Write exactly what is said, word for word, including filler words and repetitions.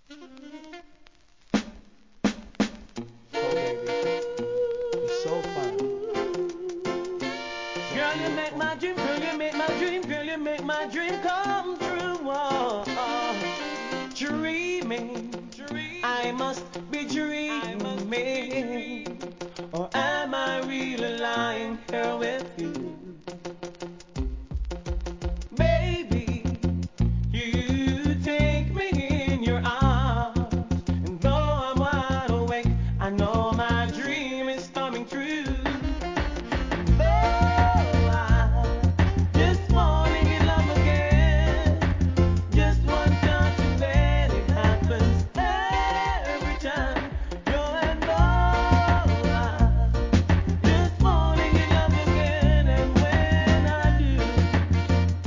Oh baby, it's so fine, so Girl, you make beautiful. my dream, girl, you make my dream, girl, you make my dream come true. Oh, oh. Dreaming, I must